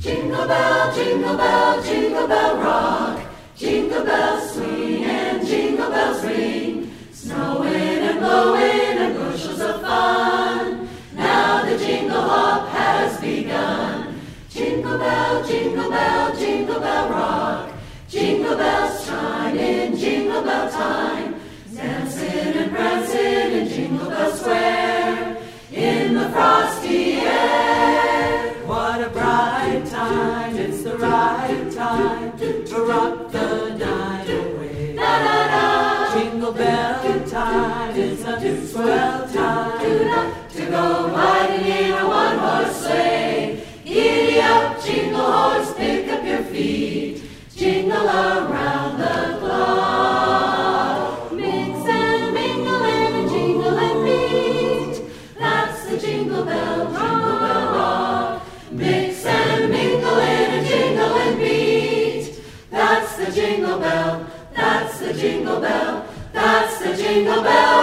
Jingle bell, jingle bell rock. Jingle bells swing and jingle bells ring. Snowing and blowing and bushels of fun. Now the jingle hop has begun. Jingle bell, jingle bell, jingle bell rock. Jingle bells chime in jingle bell time. Dancing and prancing in Jingle Bell Square. In the frosty air. What a bright time, it's the right time to rock the night away. Da da da. Jingle bell time, it's a swell time To go riding in a one-horse sleigh. Giddy up, jingle horse, pick up your feet. Jingle around the clock. Mix and mingle in a jingle and beat. That's the Jingle Bell rock. Mix and mingle in a jingle and beat. That's the Jingle Bell. That's the Jingle Bell. That's the Jingle Bell